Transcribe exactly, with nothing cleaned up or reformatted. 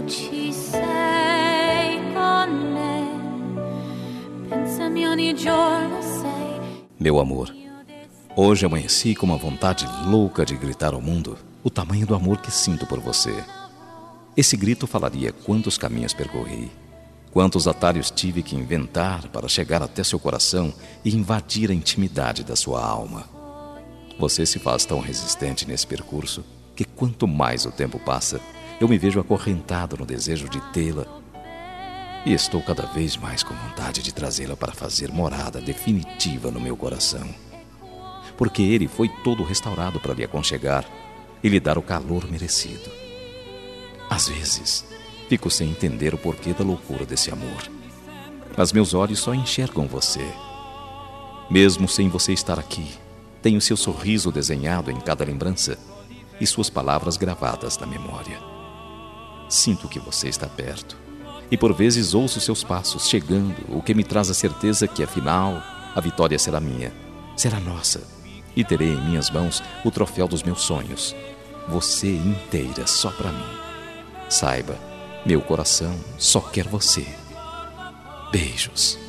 ci sei con me, pensami ogni giorno sei. Meu amor, hoje amanheci com uma vontade louca de gritar ao mundo o tamanho do amor que sinto por você. Esse grito falaria quantos caminhos percorri, quantos atalhos tive que inventar para chegar até seu coração e invadir a intimidade da sua alma. Você se faz tão resistente nesse percurso que quanto mais o tempo passa, eu me vejo acorrentado no desejo de tê-la e estou cada vez mais com vontade de trazê-la para fazer morada definitiva no meu coração. Porque ele foi todo restaurado para lhe aconchegar e lhe dar o calor merecido. Às vezes, fico sem entender o porquê da loucura desse amor, mas meus olhos só enxergam você. Mesmo sem você estar aqui, tenho seu sorriso desenhado em cada lembrança e suas palavras gravadas na memória. Sinto que você está perto e por vezes ouço seus passos chegando, o que me traz a certeza que afinal a vitória será minha, será nossa, e terei em minhas mãos o troféu dos meus sonhos, você inteira só para mim. Saiba, meu coração só quer você. Beijos.